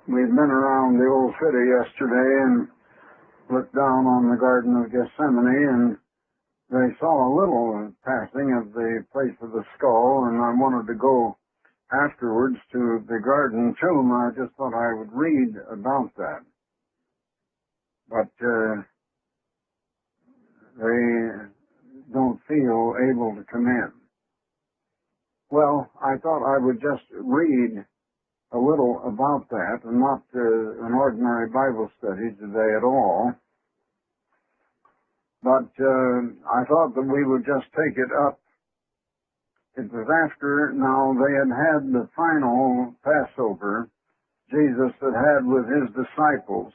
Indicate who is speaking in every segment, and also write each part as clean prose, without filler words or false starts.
Speaker 1: We'd been around the old city yesterday and looked down on the Garden of Gethsemane, and they saw a little passing of the place of the skull, and I wanted to go afterwards to the garden too, and I just thought I would read about that. But they don't feel able to come in. Well, I thought I would just read a little about that, and not an ordinary Bible study today at all. But I thought that we would just take it up. It was after, now they had the final Passover Jesus had with his disciples.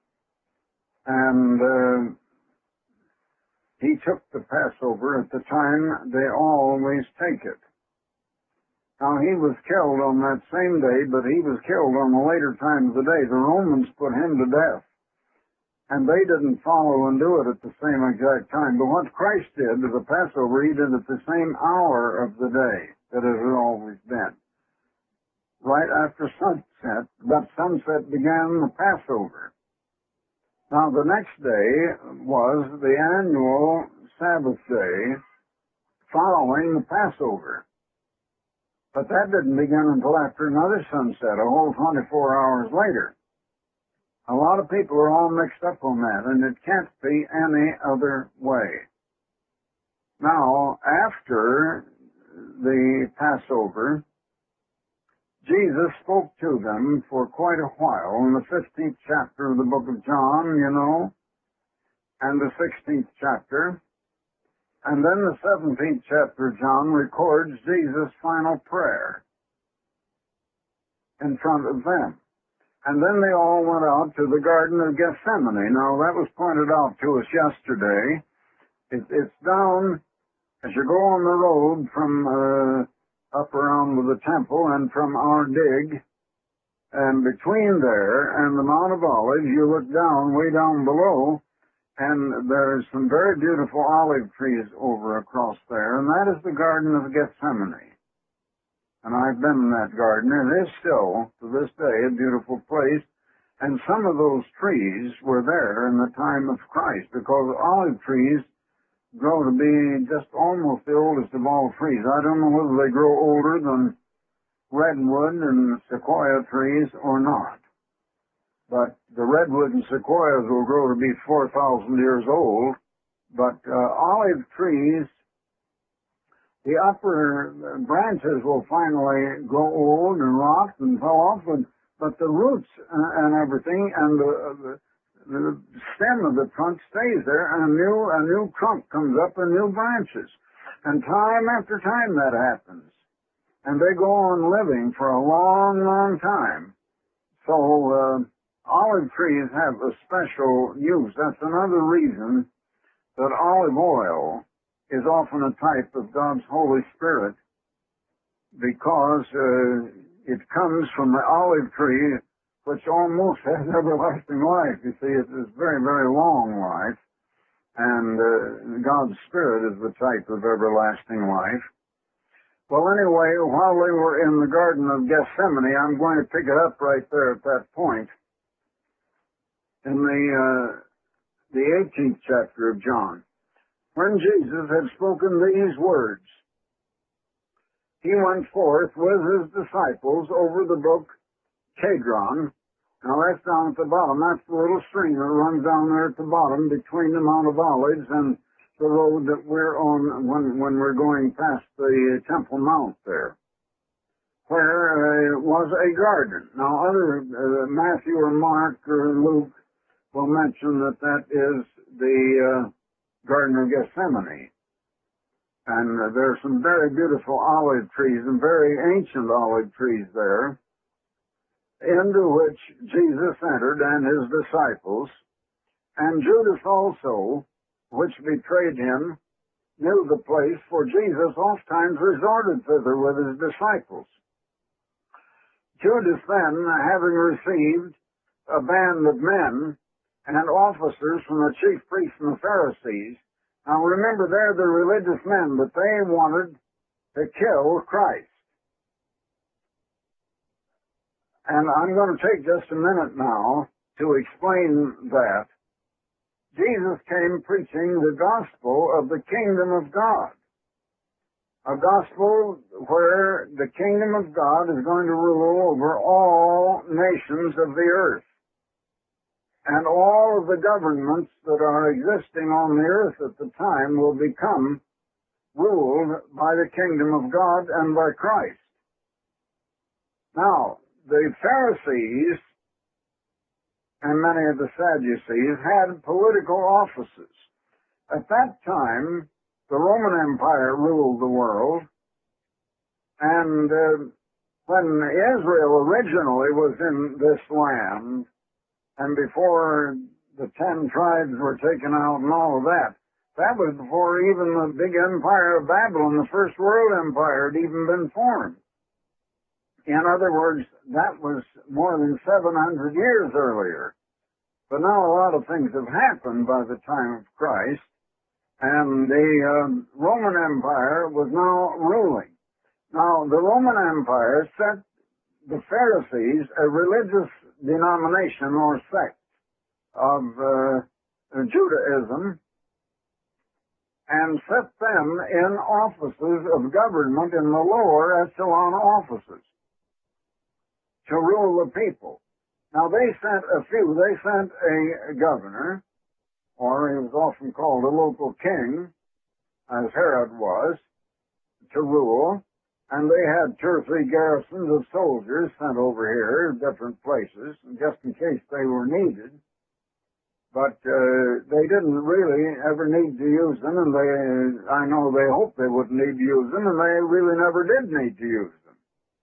Speaker 1: And he took the Passover at the time they always take it. Now, he was killed on that same day, but he was killed on the later time of the day. The Romans put him to death, and they didn't follow and do it at the same exact time. But what Christ did to the Passover, he did at the same hour of the day that it had always been. Right after sunset, that sunset began the Passover. Now, the next day was the annual Sabbath day following the Passover. But that didn't begin until after another sunset, a whole 24 hours later. A lot of people are all mixed up on that, and it can't be any other way. Now, after the Passover, Jesus spoke to them for quite a while in the 15th chapter of the book of John, you know, and the 16th chapter. And then the 17th chapter of John records Jesus' final prayer in front of them. And then they all went out to the Garden of Gethsemane. Now, that was pointed out to us yesterday. It's down, as you go on the road from up around to the temple and from our dig, and between there and the Mount of Olives, you look down, way down below, and there's some very beautiful olive trees over across there, and that is the Garden of Gethsemane. And I've been in that garden. It is still, to this day, a beautiful place. And some of those trees were there in the time of Christ, because olive trees grow to be just almost the oldest of all trees. I don't know whether they grow older than redwood and sequoia trees or not. But the redwood and sequoias will grow to be 4,000 years old. But olive trees, the upper branches will finally grow old and rot and fall off. But the roots and everything and the stem of the trunk stays there, and a new trunk comes up and new branches. And time after time that happens. And they go on living for a long, long time. So, olive trees have a special use. That's another reason that olive oil is often a type of God's Holy Spirit, because it comes from the olive tree, which almost has everlasting life. You see, it is very, very long life, and God's Spirit is the type of everlasting life. Well, anyway, while they were in the Garden of Gethsemane, I'm going to pick it up right there at that point. In the 18th chapter of John, when Jesus had spoken these words, he went forth with his disciples over the brook Kedron. Now that's down at the bottom. That's the little stream that runs down there at the bottom between the Mount of Olives and the road that we're on when we're going past the Temple Mount there, where was a garden. Now other Matthew or Mark or Luke will mention that that is the Garden of Gethsemane. And there are some very beautiful olive trees and very ancient olive trees there, into which Jesus entered and his disciples. And Judas also, which betrayed him, knew the place, for Jesus oftentimes resorted thither with his disciples. Judas then, having received a band of men and officers from the chief priests and the Pharisees. Now remember, they're the religious men, but they wanted to kill Christ. And I'm going to take just a minute now to explain that. Jesus came preaching the gospel of the kingdom of God. A gospel where the kingdom of God is going to rule over all nations of the earth. And all of the governments that are existing on the earth at the time will become ruled by the kingdom of God and by Christ. Now, the Pharisees and many of the Sadducees had political offices. At that time, the Roman Empire ruled the world, and when Israel originally was in this land, and before the 10 tribes were taken out and all of that, that was before even the big empire of Babylon, the first world empire, had even been formed. In other words, that was more than 700 years earlier. But now a lot of things have happened by the time of Christ, and the Roman Empire was now ruling. Now, the Roman Empire set the Pharisees, a religious denomination or sect of Judaism, and set them in offices of government in the lower echelon offices to rule the people. Now, they sent a few. They sent a governor, or he was often called a local king, as Herod was, to rule. And they had 2 or 3 garrisons of soldiers sent over here, different places, just in case they were needed. But they didn't really ever need to use them, and I know they hoped they wouldn't need to use them, and they really never did need to use them.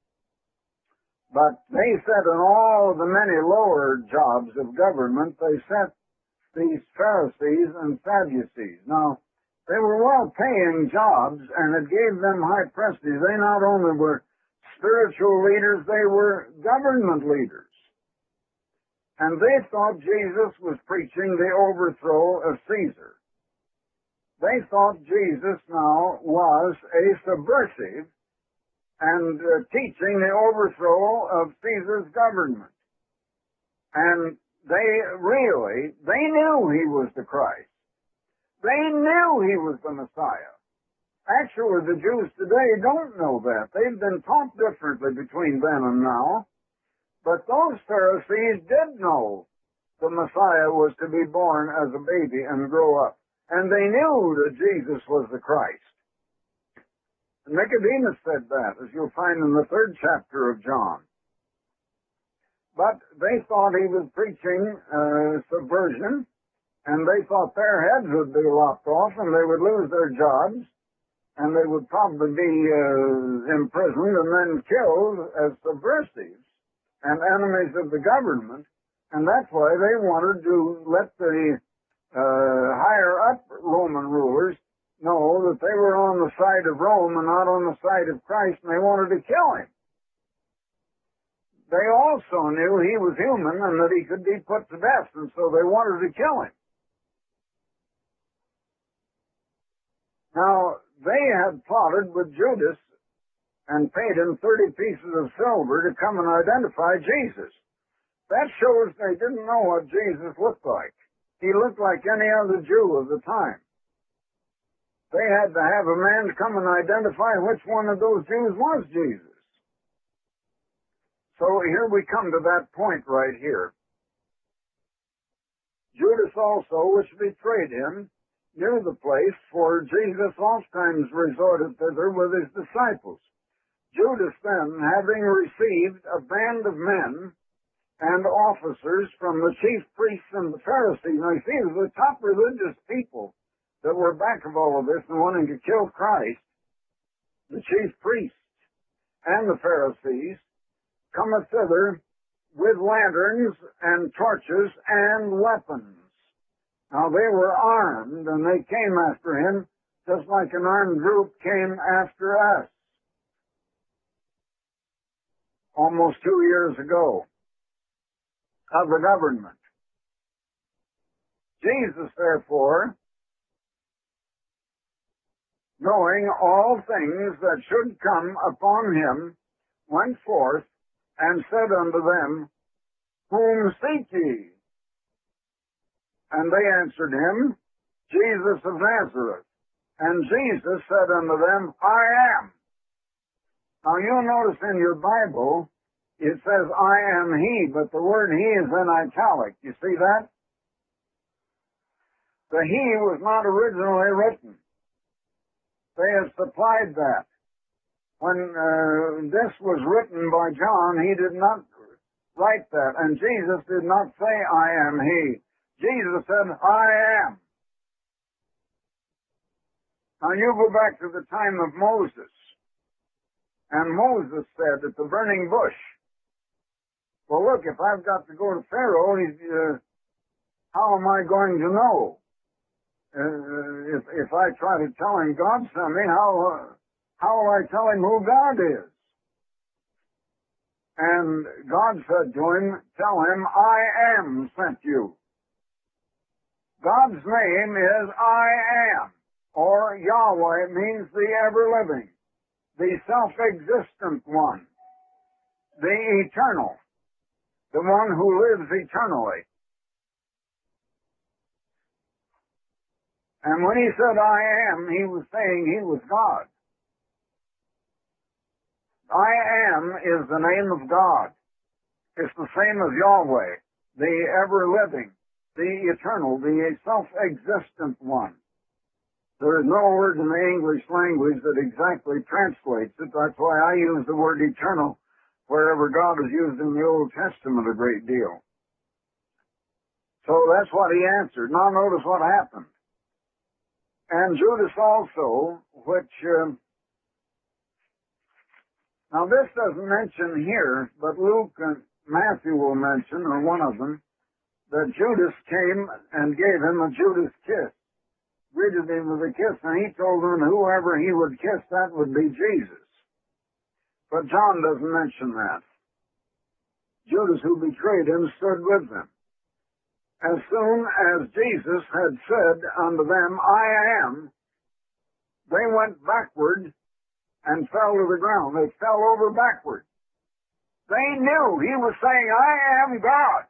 Speaker 1: But they set in all of the many lower jobs of government, they set these Pharisees and Sadducees. Now, they were well-paying jobs, and it gave them high prestige. They not only were spiritual leaders, they were government leaders. And they thought Jesus was preaching the overthrow of Caesar. They thought Jesus now was a subversive and teaching the overthrow of Caesar's government. And they knew he was the Christ. They knew he was the Messiah. Actually, the Jews today don't know that. They've been taught differently between then and now. But those Pharisees did know the Messiah was to be born as a baby and grow up. And they knew that Jesus was the Christ. Nicodemus said that, as you'll find in the 3rd chapter of John. But they thought he was preaching subversion, and they thought their heads would be lopped off, and they would lose their jobs, and they would probably be imprisoned and then killed as subversives and enemies of the government. And that's why they wanted to let the higher-up Roman rulers know that they were on the side of Rome and not on the side of Christ, and they wanted to kill him. They also knew he was human and that he could be put to death, and so they wanted to kill him. Now, they had plotted with Judas and paid him 30 pieces of silver to come and identify Jesus. That shows they didn't know what Jesus looked like. He looked like any other Jew of the time. They had to have a man come and identify which one of those Jews was Jesus. So here we come to that point right here. Judas also, which betrayed him, knew the place, for Jesus oftentimes resorted thither with his disciples. Judas then, having received a band of men and officers from the chief priests and the Pharisees, now you see, it was the top religious people that were back of all of this and wanting to kill Christ, the chief priests and the Pharisees, cometh thither with lanterns and torches and weapons. Now they were armed, and they came after him just like an armed group came after us almost 2 years ago of the government. Jesus, therefore, knowing all things that should come upon him, went forth and said unto them, Whom seek ye? And they answered him, Jesus of Nazareth. And Jesus said unto them, I am. Now you'll notice in your Bible, it says, I am he, but the word he is in italic. You see that? The he was not originally written. They have supplied that. When this was written by John, he did not write that. And Jesus did not say, I am he. Jesus said, I am. Now you go back to the time of Moses. And Moses said at the burning bush, well, look, if I've got to go to Pharaoh, how am I going to know? If I try to tell him God sent me, how will I tell him who God is? And God said to him, tell him, I am sent you. God's name is I am, or Yahweh means the ever-living, the self-existent one, the eternal, the one who lives eternally. And when he said I am, he was saying he was God. I am is the name of God. It's the same as Yahweh, the ever-living, the eternal, the self-existent one. There is no word in the English language that exactly translates it. That's why I use the word eternal wherever God is used in the Old Testament a great deal. So that's what he answered. Now notice what happened. And Judas also, which, now this doesn't mention here, but Luke and Matthew will mention, or one of them, that Judas came and gave him a Judas kiss, greeted him with a kiss, and he told him whoever he would kiss, that would be Jesus. But John doesn't mention that. Judas, who betrayed him, stood with them. As soon as Jesus had said unto them, I am, they went backward and fell to the ground. They fell over backward. They knew he was saying, I am God.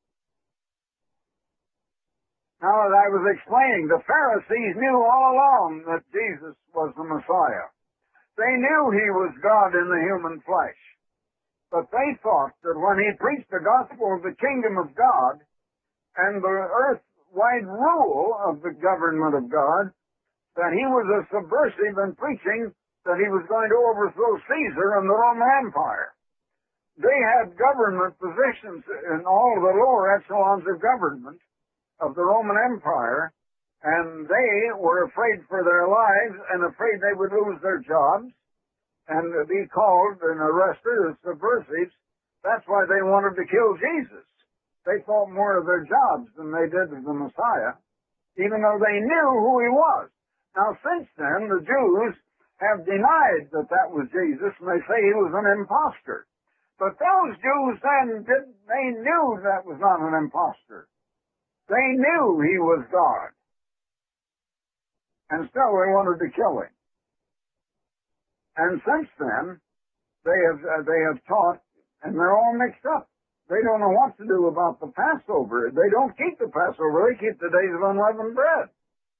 Speaker 1: Now, as I was explaining, the Pharisees knew all along that Jesus was the Messiah. They knew he was God in the human flesh. But they thought that when he preached the gospel of the kingdom of God and the earth-wide rule of the government of God, that he was a subversive in preaching that he was going to overthrow Caesar and the Roman Empire. They had government positions in all the lower echelons of government of the Roman Empire, and they were afraid for their lives and afraid they would lose their jobs and be called and arrested as subversives. That's why they wanted to kill Jesus. They thought more of their jobs than they did of the Messiah, even though they knew who he was. Now, since then, the Jews have denied that that was Jesus, and they say he was an impostor. But those Jews then, they knew that was not an impostor. They knew he was God. And still they wanted to kill him. And since then, they have taught, and they're all mixed up. They don't know what to do about the Passover. They don't keep the Passover. They keep the days of unleavened bread.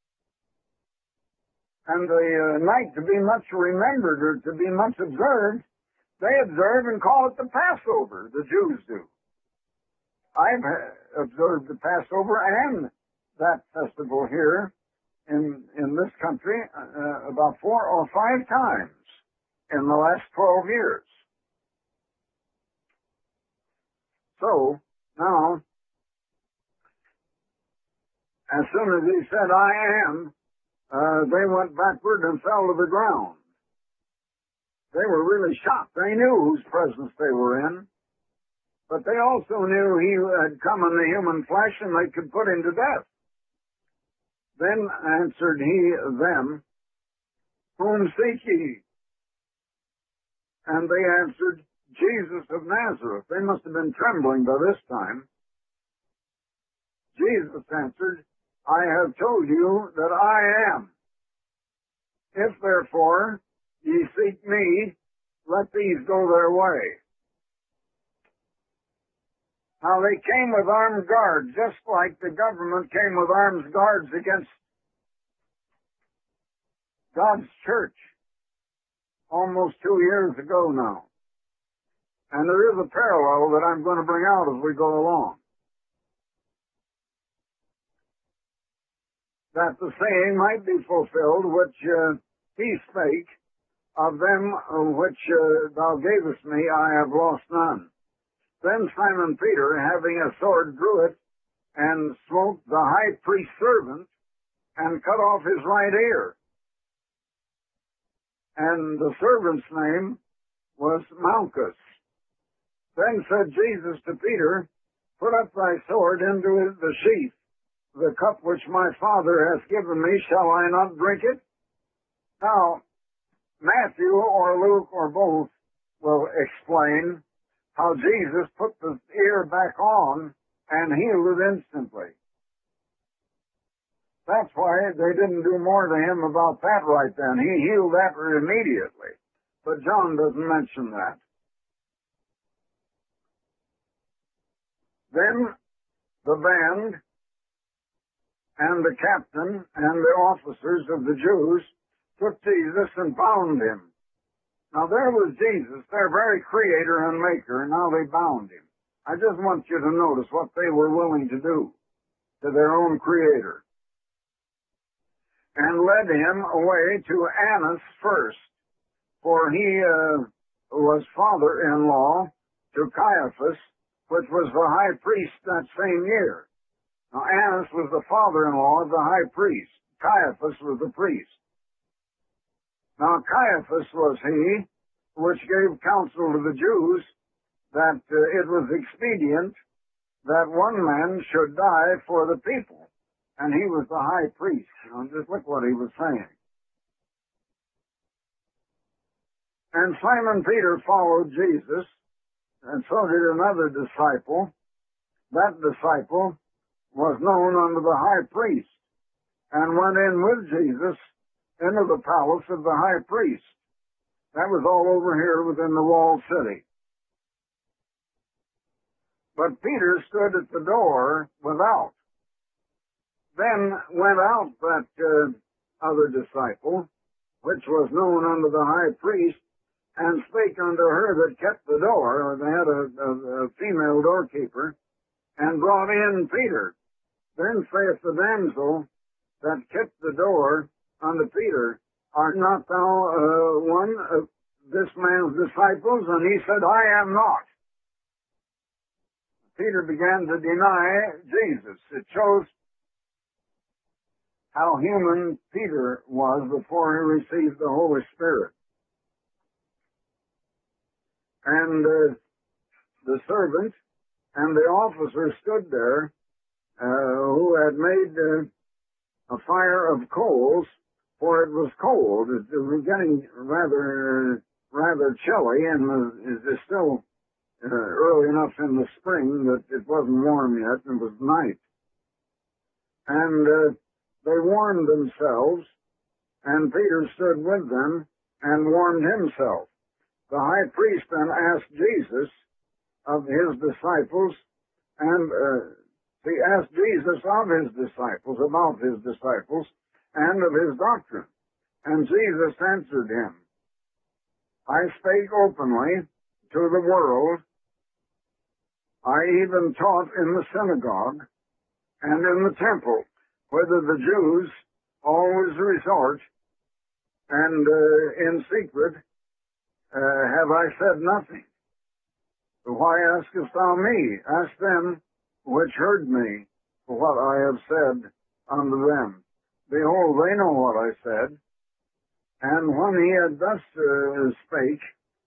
Speaker 1: And the night to be much remembered or to be much observed, they observe and call it the Passover. The Jews do. I've observed the Passover and that festival here in this country about 4 or 5 times in the last 12 years. So, now, as soon as he said, I am, they went backward and fell to the ground. They were really shocked. They knew whose presence they were in. But they also knew he had come in the human flesh and they could put him to death. Then answered he them, Whom seek ye? And they answered, Jesus of Nazareth. They must have been trembling by this time. Jesus answered, I have told you that I am. If therefore ye seek me, let these go their way. Now they came with armed guards, just like the government came with armed guards against God's church almost 2 years ago now. And there is a parallel that I'm going to bring out as we go along. That the saying might be fulfilled which he spake, of them which thou gavest me I have lost none. Then Simon Peter, having a sword, drew it, and smote the high priest's servant, and cut off his right ear. And the servant's name was Malchus. Then said Jesus to Peter, Put up thy sword into the sheath. The cup which my Father hath given me, shall I not drink it? Now, Matthew or Luke or both will explain how Jesus put the ear back on and healed it instantly. That's why they didn't do more to him about that right then. He healed that immediately. But John doesn't mention that. Then the band and the captain and the officers of the Jews took Jesus and bound him. Now there was Jesus, their very creator and maker, and now they bound him. I just want you to notice what they were willing to do to their own creator. And led him away to Annas first, for he was father-in-law to Caiaphas, which was the high priest that same year. Now Annas was the father-in-law of the high priest. Caiaphas was the priest. Now Caiaphas was he which gave counsel to the Jews that it was expedient that one man should die for the people. And he was the high priest. Now just look what he was saying. And Simon Peter followed Jesus, and so did another disciple. That disciple was known unto the high priest, and went in with Jesus into the palace of the high priest. That was all over here within the walled city. But Peter stood at the door without. Then went out that other disciple, which was known unto the high priest, and spake unto her that kept the door, or they had a female doorkeeper, and brought in Peter. Then saith the damsel that kept the door unto Peter, Art not thou one of this man's disciples? And he said, I am not. Peter began to deny Jesus. It shows how human Peter was before he received the Holy Spirit. And the servant and the officer stood there who had made a fire of coals, for it was cold. It was getting rather chilly, and it is still early enough in the spring that it wasn't warm yet, and it was night. And they warmed themselves, and Peter stood with them and warmed himself. The high priest then asked Jesus of his disciples, and he asked Jesus of his disciples, about his disciples, and of his doctrine. And Jesus answered him, I spake openly to the world. I even taught in the synagogue and in the temple, whither the Jews always resort, and in secret have I said nothing. So why askest thou me? Ask them which heard me what I have said unto them. Behold, they know what I said. And when he had thus spake,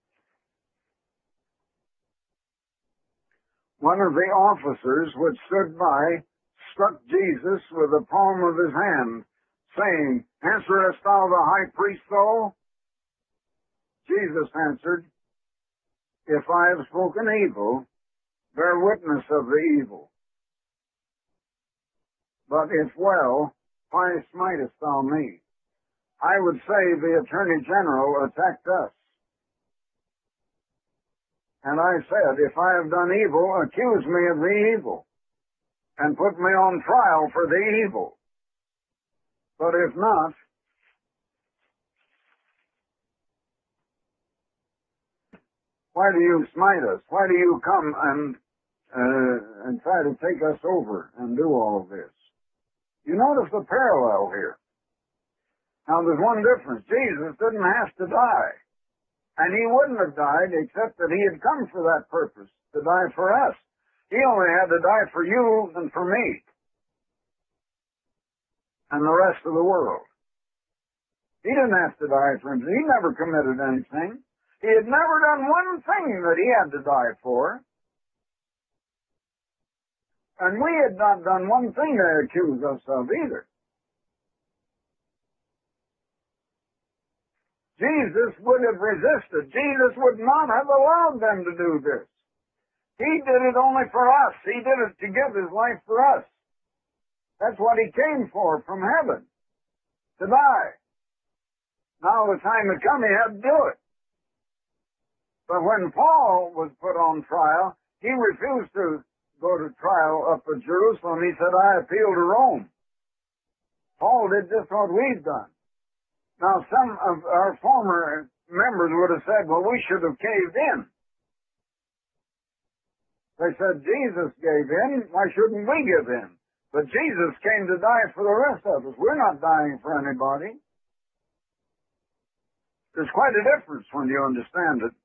Speaker 1: one of the officers which stood by struck Jesus with the palm of his hand, saying, Answerest thou the high priest so? Jesus answered, If I have spoken evil, bear witness of the evil. But if well, why smitest thou me? I would say the Attorney General attacked us. And I said, if I have done evil, accuse me of the evil, and put me on trial for the evil. But if not, why do you smite us? Why do you come and try to take us over and do all of this? You notice the parallel here. Now there's one difference. Jesus didn't have to die. And he wouldn't have died except that he had come for that purpose, to die for us. He only had to die for you and for me and the rest of the world. He didn't have to die for him. He never committed anything. He had never done one thing that he had to die for. And we had not done one thing to accuse us of either. Jesus would have resisted. Jesus would not have allowed them to do this. He did it only for us. He did it to give his life for us. That's what he came for from heaven, to die. Now the time had come, he had to do it. But when Paul was put on trial, he refused to go to trial up at Jerusalem. He said, I appeal to Rome. Paul did just what we've done. Now, some of our former members would have said, well, we should have caved in. They said, Jesus gave in, why shouldn't we give in? But Jesus came to die for the rest of us. We're not dying for anybody. There's quite a difference when you understand it.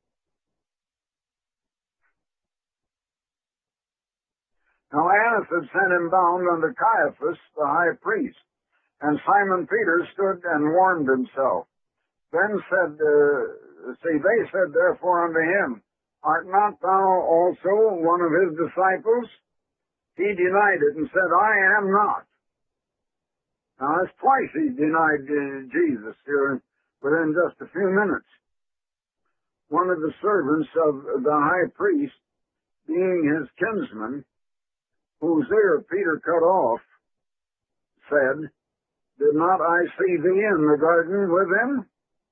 Speaker 1: Now, Annas had sent him bound unto Caiaphas, the high priest. And Simon Peter stood and warmed himself. Then they said therefore unto him, art not thou also one of his disciples? He denied it and said, I am not. Now that's twice he denied Jesus here within just a few minutes. One of the servants of the high priest, being his kinsman, whose ear Peter cut off, said, did not I see thee in the garden with him?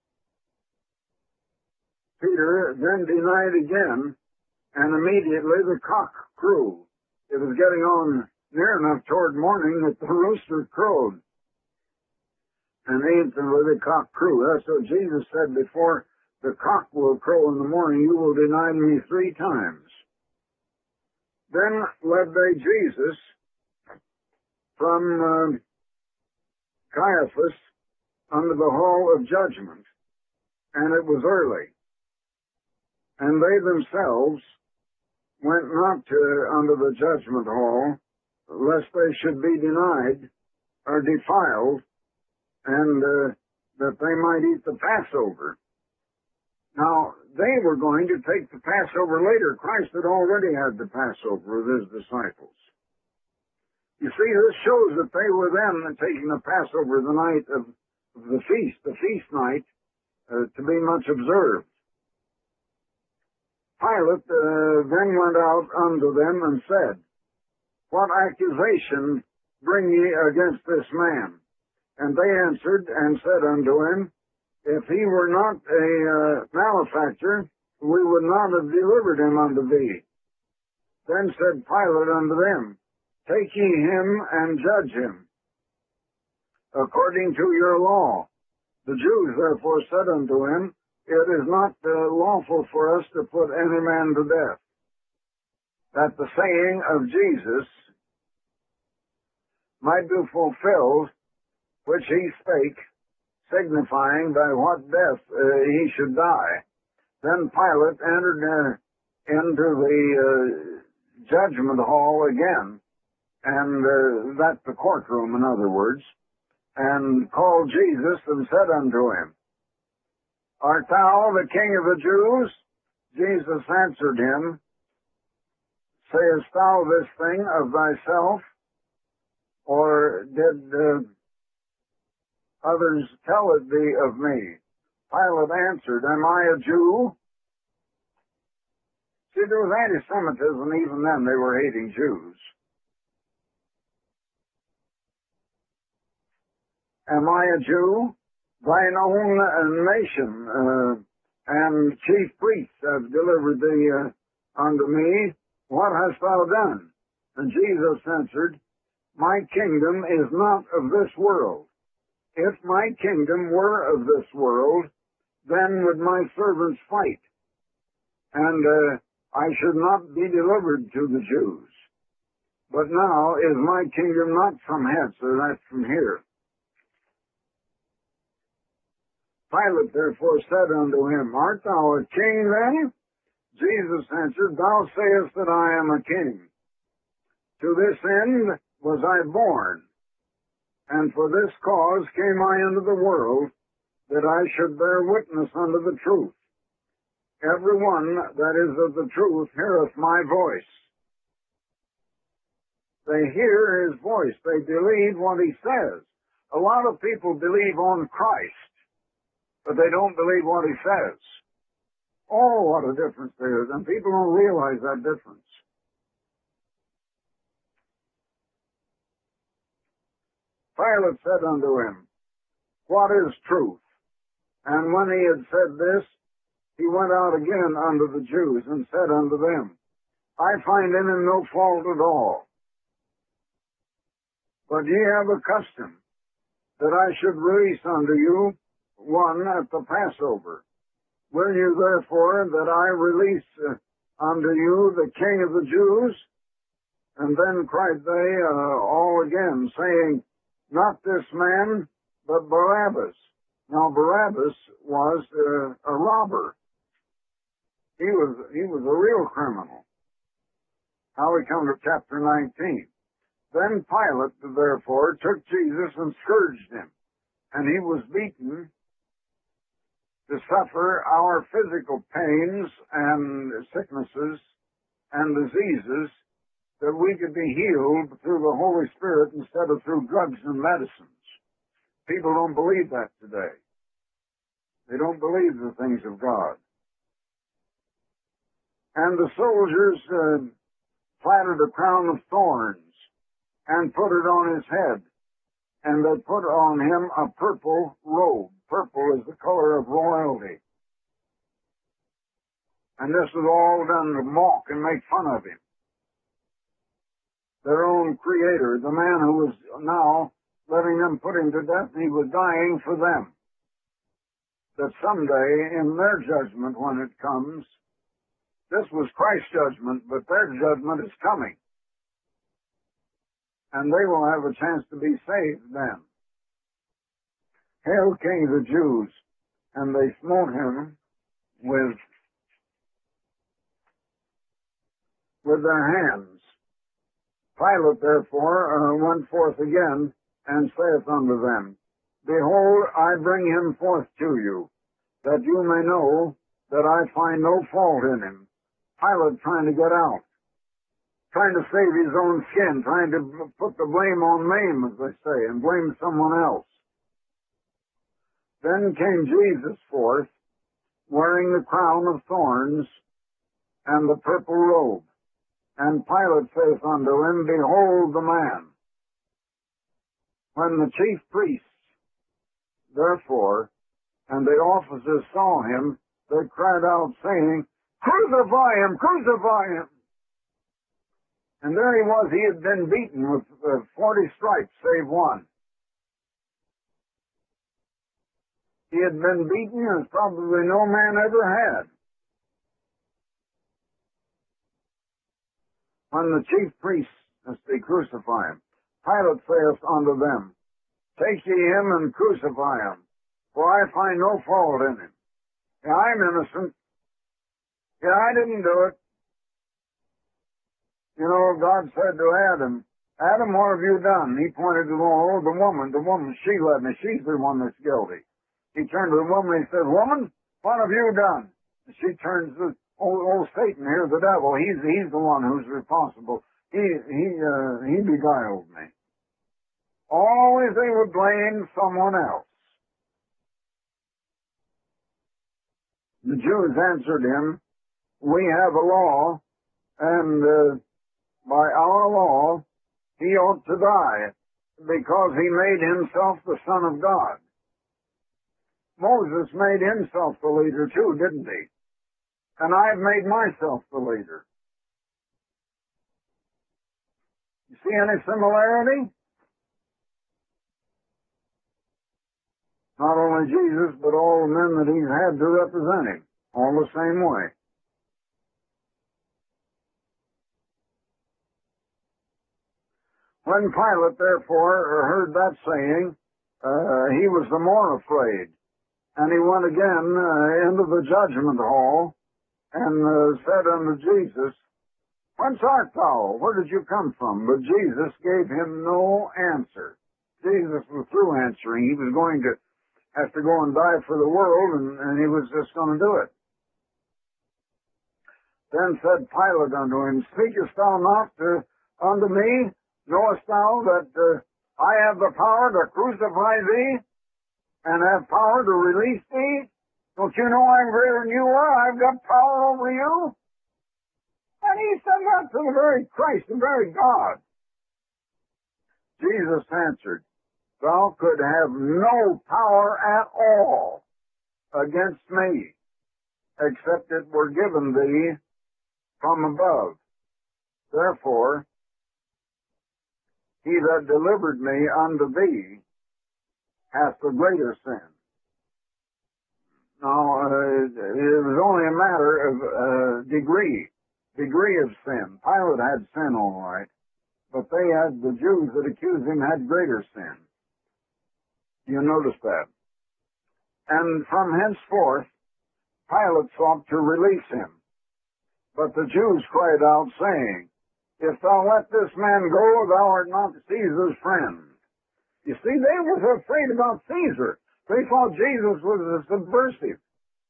Speaker 1: Peter then denied again, and immediately the cock crew. It was getting on near enough toward morning that the rooster crowed. And instantly the cock crew. That's what Jesus said, before the cock will crow in the morning, you will deny me 3 times. Then led they Jesus from Caiaphas unto the hall of judgment, and it was early. And they themselves went not unto the judgment hall, lest they should be denied or defiled, and that they might eat the Passover. Now, they were going to take the Passover later. Christ had already had the Passover with his disciples. You see, this shows that they were then taking the Passover the night of the feast night, to be much observed. Pilate then went out unto them and said, what accusation bring ye against this man? And they answered and said unto him, if he were not a malefactor, we would not have delivered him unto thee. Then said Pilate unto them, take ye him and judge him, according to your law. The Jews therefore said unto him, it is not lawful for us to put any man to death, that the saying of Jesus might be fulfilled, which he spake, signifying by what death he should die. Then Pilate entered into the judgment hall again, and that's the courtroom, in other words, and called Jesus and said unto him, art thou the King of the Jews? Jesus answered him, sayest thou this thing of thyself, or did others tell it thee of me? Pilate answered, am I a Jew? See, there was anti-Semitism even then. They were hating Jews. Am I a Jew? Thine own nation and chief priests have delivered thee unto me. What hast thou done? And Jesus answered, My kingdom is not of this world. If my kingdom were of this world, then would my servants fight, and I should not be delivered to the Jews. But now is my kingdom not from hence, or that's from here. Pilate therefore said unto him, Art thou a king then? Jesus answered, Thou sayest that I am a king. To this end was I born, and for this cause came I into the world, that I should bear witness unto the truth. Every one that is of the truth heareth my voice. They hear his voice. They believe what he says. A lot of people believe on Christ, but they don't believe what he says. Oh, what a difference there is, and people don't realize that difference. Pilate said unto him, What is truth? And when he had said this, he went out again unto the Jews, and said unto them, I find in him no fault at all. But ye have a custom, that I should release unto you one at the Passover. Will you therefore that I release unto you the King of the Jews? And then cried they all again, saying, Not this man, but Barabbas. Now Barabbas was a robber. He was a real criminal. Now we come to chapter 19. Then Pilate, therefore, took Jesus and scourged him, and he was beaten to suffer our physical pains and sicknesses and diseases, that we could be healed through the Holy Spirit instead of through drugs and medicines. People don't believe that today. They don't believe the things of God. And the soldiers platted a crown of thorns and put it on his head, and they put on him a purple robe. Purple is the color of royalty. And this was all done to mock and make fun of him. Their own creator, the man who was now letting them put him to death, and he was dying for them. That someday, in their judgment when it comes, this was Christ's judgment, but their judgment is coming. And they will have a chance to be saved then. Hail, King of the Jews! And they smote him with their hands. Pilate therefore went forth again, and saith unto them, Behold, I bring him forth to you, that you may know that I find no fault in him. Pilate trying to get out, trying to save his own skin, trying to put the blame on Mame, as they say, and blame someone else. Then came Jesus forth, wearing the crown of thorns and the purple robe. And Pilate saith unto him, Behold the man. When the chief priests, therefore, and the officers saw him, they cried out, saying, Crucify him! Crucify him! And there he was. He had been beaten with 40 stripes, save one. He had been beaten as probably no man ever had. When the chief priests, as they crucify him, Pilate saith unto them, Take ye him and crucify him, for I find no fault in him. Yeah, I'm innocent. Yeah, I didn't do it. You know, God said to Adam, Adam, what have you done? He pointed to the woman. The woman, she led me. She's the one that's guilty. He turned to the woman and he said, Woman, what have you done? And she turns to old Satan here, the devil. He's the one who's responsible. He beguiled me. Always they would blame someone else. The Jews answered him, We have a law, and by our law he ought to die, because he made himself the Son of God. Moses made himself the leader too, didn't he? And I've made myself the leader. You see any similarity? Not only Jesus, but all the men that he's had to represent him, all the same way. When Pilate, therefore, heard that saying, he was the more afraid. And he went again into the judgment hall and said unto Jesus, Whence art thou? Where did you come from? But Jesus gave him no answer. Jesus was through answering. He was going to have to go and die for the world, and he was just going to do it. Then said Pilate unto him, Speakest thou not unto me? Knowest thou that I have the power to crucify thee, and have power to release thee? Don't you know I'm greater than you are? I've got power over you. And he said that to the very Christ, the very God. Jesus answered, Thou could have no power at all against me, except it were given thee from above. Therefore, he that delivered me unto thee hath the greater sin. Now, it was only a matter of degree of sin. Pilate had sin, all right, but the Jews that accused him had greater sin. You notice that. And from henceforth, Pilate sought to release him. But the Jews cried out, saying, If thou let this man go, thou art not Caesar's friend. You see, they were afraid about Caesar. They thought Jesus was a subversive.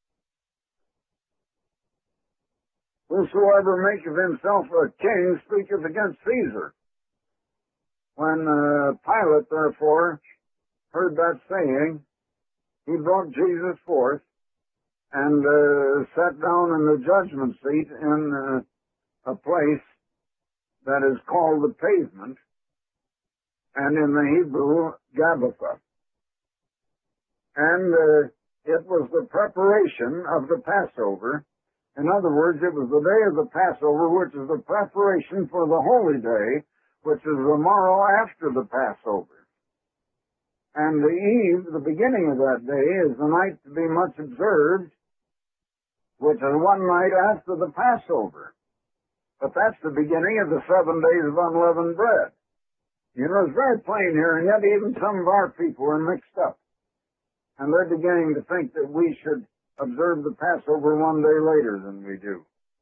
Speaker 1: Whosoever maketh himself a king speaketh against Caesar. When Pilate, therefore, heard that saying, he brought Jesus forth and sat down in the judgment seat in a place that is called the Pavement, and in the Hebrew, Gabbatha. And it was the preparation of the Passover. In other words, it was the day of the Passover, which is the preparation for the holy day, which is the morrow after the Passover. And the eve, the beginning of that day, is the night to be much observed, which is one night after the Passover. But that's the beginning of the 7 days of unleavened bread. You know, it's very plain here, and yet even some of our people are mixed up. And they're beginning to think that we should observe the Passover one day later than we do.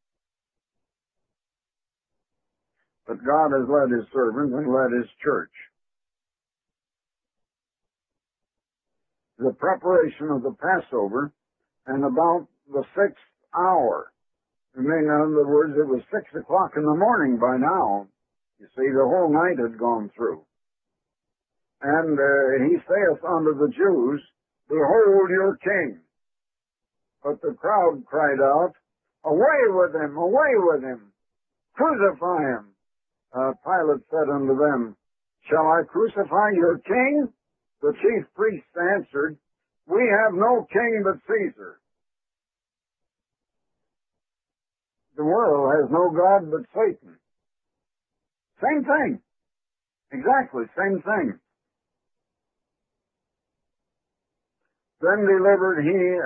Speaker 1: But God has led his servants and led his church. The preparation of the Passover, and about the 6th hour. I mean, in other words, it was 6 o'clock in the morning by now. You see, the whole night had gone through. And he saith unto the Jews, Behold your king. But the crowd cried out, Away with him, away with him, crucify him. Pilate said unto them, Shall I crucify your king? The chief priests answered, We have no king but Caesar. The world has no God but Satan. Same thing. Exactly, same thing. Then delivered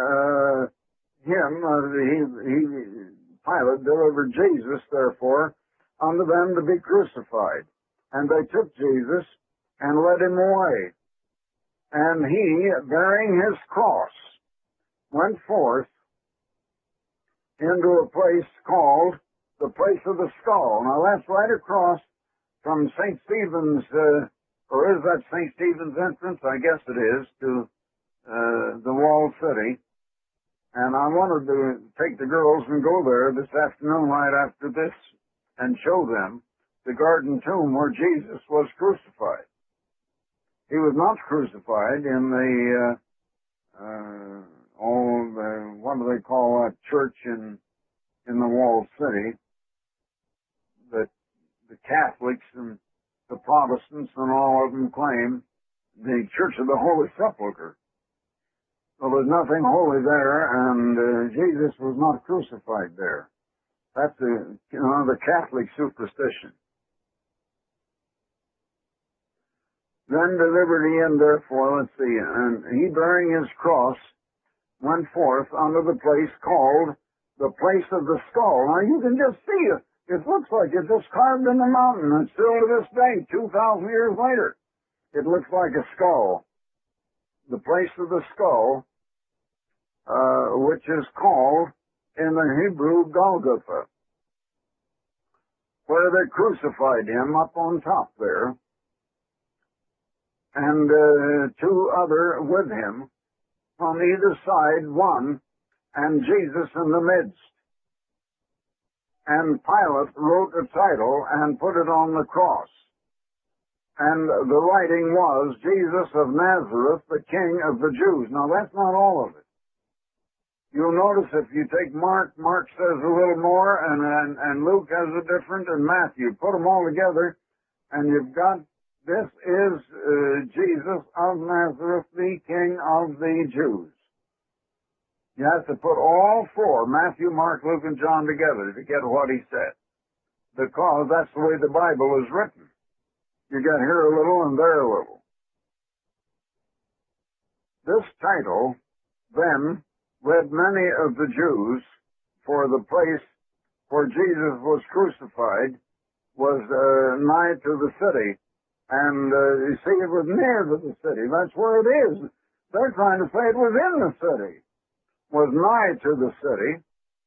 Speaker 1: Pilate delivered Jesus, therefore, unto them to be crucified. And they took Jesus and led him away. And he, bearing his cross, went forth into a place called the place of the skull. Now that's right across from St. Stephen's, or is that St. Stephen's entrance? I guess it is, to the walled city. And I wanted to take the girls and go there this afternoon right after this and show them the garden tomb where Jesus was crucified. He was not crucified in what do they call that church in the walled city? The Catholics and the Protestants and all of them claim the Church of the Holy Sepulchre. Well, there's nothing holy there, and Jesus was not crucified there. That's the Catholic superstition. Then delivered he him, therefore, let's see, and he bearing his cross went forth unto the place called the place of the skull. Now you can just see it. It looks like it's just carved in the mountain, and still to this day, 2,000 years later, it looks like a skull. The place of the skull, which is called in the Hebrew Golgotha, where they crucified him up on top there, and two other with him, on either side one, and Jesus in the midst. And Pilate wrote a title and put it on the cross. And the writing was, Jesus of Nazareth, the King of the Jews. Now that's not all of it. You'll notice if you take Mark says a little more, and Luke has a different, and Matthew. Put them all together, and you've got, this is Jesus of Nazareth, the King of the Jews. You have to put all four, Matthew, Mark, Luke, and John, together to get what he said. Because that's the way the Bible is written. You got here a little and there a little. This title, then, read many of the Jews, for the place where Jesus was crucified was nigh to the city. And you see, it was near to the city. That's where it is. They're trying to say it was in the city. Was nigh to the city,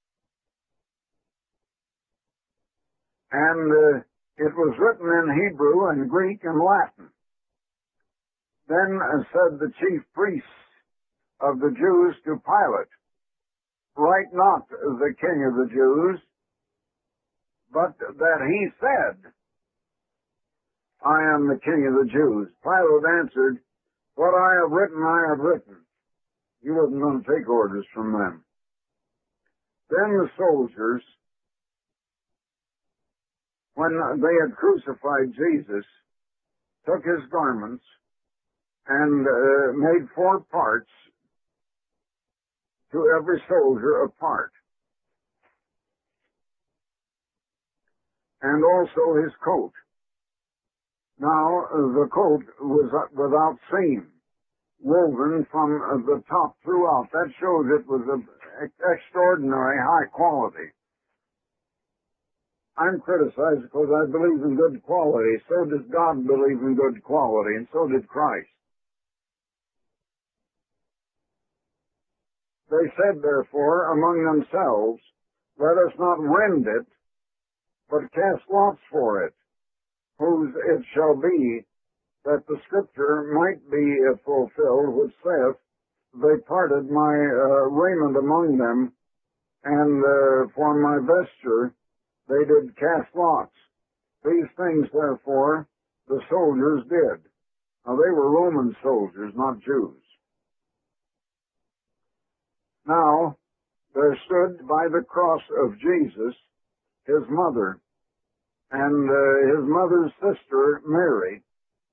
Speaker 1: and it was written in Hebrew and Greek and Latin. Then said the chief priests of the Jews to Pilate, write not the King of the Jews, but that he said, I am the King of the Jews. Pilate answered, what I have written. He wasn't going to take orders from them. Then the soldiers, when they had crucified Jesus, took his garments and made 4 parts, to every soldier a part, and also his coat. Now the coat was without seam, woven from the top throughout. That shows it was of extraordinary high quality. I'm criticized because I believe in good quality. So does God believe in good quality, and so did Christ. They said, therefore, among themselves, let us not rend it, but cast lots for it, whose it shall be, that the scripture might be fulfilled, which saith, they parted my raiment among them, and for my vesture they did cast lots. These things, therefore, the soldiers did. Now, they were Roman soldiers, not Jews. Now, there stood by the cross of Jesus his mother, and his mother's sister, Mary.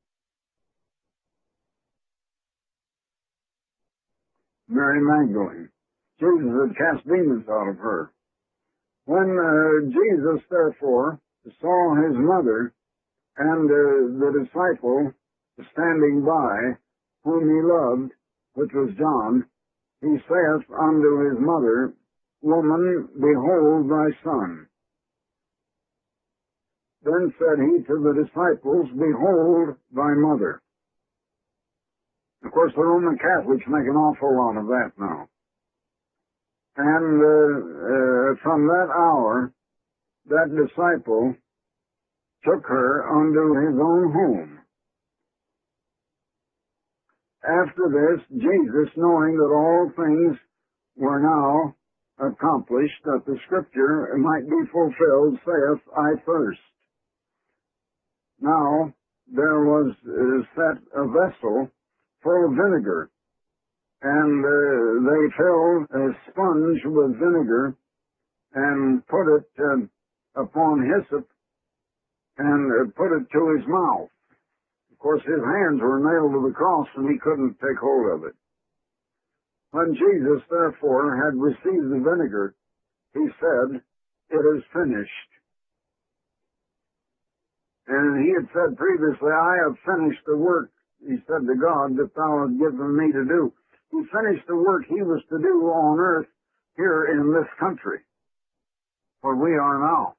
Speaker 1: Mary Magdalene. Jesus had cast demons out of her. When Jesus, therefore, saw his mother and the disciple standing by, whom he loved, which was John, he saith unto his mother, Woman, behold thy son. Then said he to the disciples, Behold thy mother. Of course, the Roman Catholics make an awful lot of that now. And from that hour, that disciple took her unto his own home. After this, Jesus, knowing that all things were now accomplished, that the scripture might be fulfilled, saith, I thirst. Now, there was set a vessel full of vinegar, and they filled a sponge with vinegar and put it upon hyssop and put it to his mouth. Of course, his hands were nailed to the cross and he couldn't take hold of it. When Jesus, therefore, had received the vinegar, he said, "It is finished." And he had said previously, "I have finished the work," he said to God, "that thou hast given me to do." He finished the work he was to do on earth here in this country, where we are now.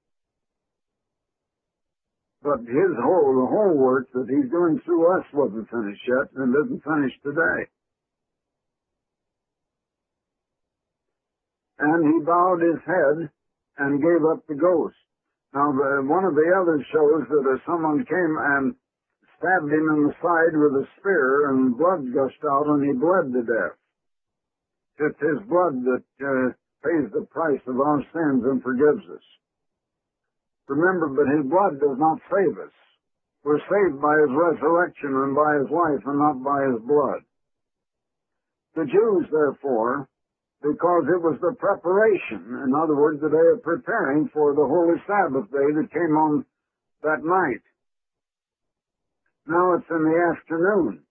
Speaker 1: But the whole work that he's doing through us wasn't finished yet, and isn't finished today. And he bowed his head and gave up the ghost. Now, one of the others shows that someone came and stabbed him in the side with a spear, and blood gushed out, and he bled to death. It's his blood that pays the price of our sins and forgives us. Remember, but his blood does not save us. We're saved by his resurrection and by his life, and not by his blood. The Jews, therefore, because it was the preparation, in other words, the day of preparing for the Holy Sabbath day that came on that night. Now it's in the afternoon.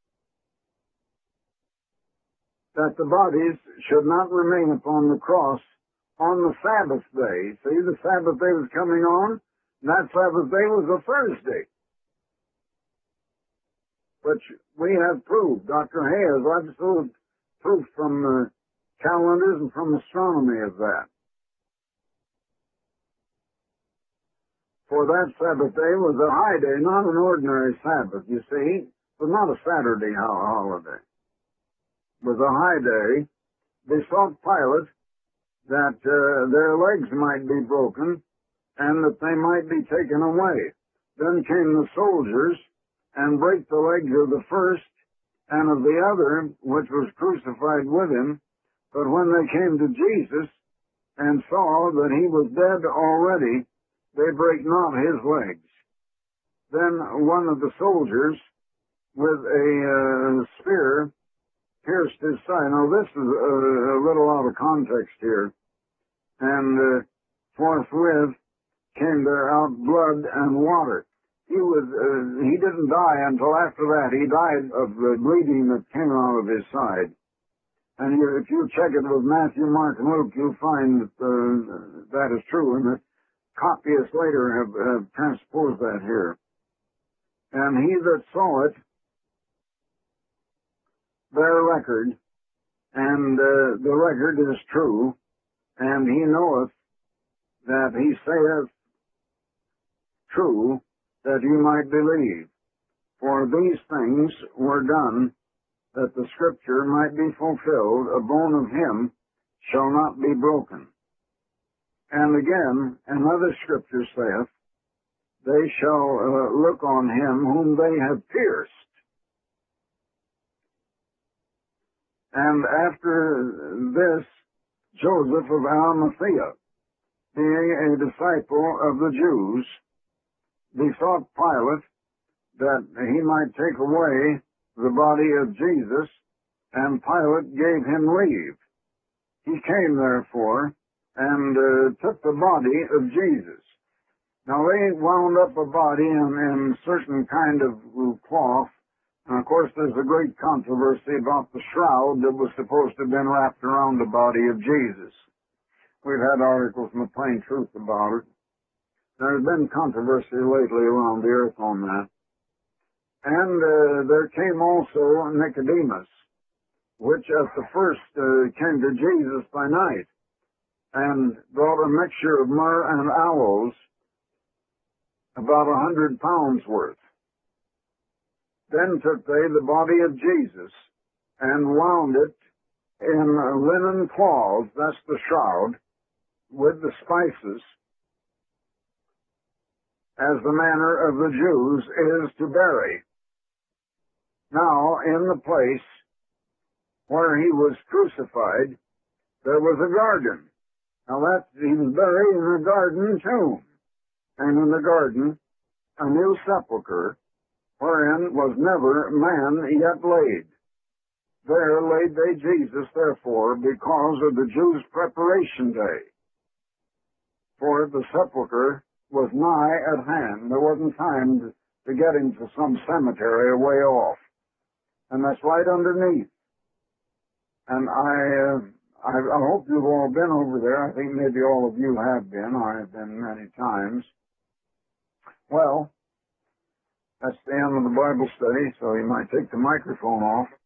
Speaker 1: That the bodies should not remain upon the cross on the Sabbath day. See, the Sabbath day was coming on, and that Sabbath day was a Thursday. Which we have proved. Dr. Hay has absolute proof from calendars and from astronomy of that. For that Sabbath day was a high day, not an ordinary Sabbath, you see. It was not a Saturday holiday. It was a high day. They sought Pilate that their legs might be broken and that they might be taken away. Then came the soldiers and brake the legs of the first and of the other, which was crucified with him. But when they came to Jesus and saw that he was dead already, they brake not his legs. Then one of the soldiers with a spear pierced his side. Now this is a little out of context here. And forthwith came there out blood and water. He didn't die until after that. He died of the bleeding that came out of his side. And if you check it with Matthew, Mark, and Luke, you'll find that that is true. And the copyists later have transposed that here. And he that saw it bare record, and the record is true, and he knoweth that he saith true, that you might believe. For these things were done, that the scripture might be fulfilled, a bone of him shall not be broken. And again, another scripture saith, they shall look on him whom they have pierced. And after this, Joseph of Arimathea, being a disciple of the Jews, besought Pilate that he might take away the body of Jesus, and Pilate gave him leave. He came, therefore, and took the body of Jesus. Now, they wound up a body in certain kind of cloth, and of course there's a great controversy about the shroud that was supposed to have been wrapped around the body of Jesus. We've had articles in the Plain Truth about it. There's been controversy lately around the earth on that. And there came also Nicodemus, which at the first came to Jesus by night, and brought a mixture of myrrh and aloes, about 100 pounds worth. Then took they the body of Jesus, and wound it in linen cloths, that's the shroud, with the spices, as the manner of the Jews is to bury. Now, in the place where he was crucified, there was a garden. Now he was buried in a garden tomb, and in the garden a new sepulchre, wherein was never man yet laid. There laid they Jesus, therefore, because of the Jews' preparation day. For the sepulchre was nigh at hand. There wasn't time to get him to some cemetery way off. And that's right underneath. And I hope you've all been over there. I think maybe all of you have been. I have been many times. Well, that's the end of the Bible study, so you might take the microphone off.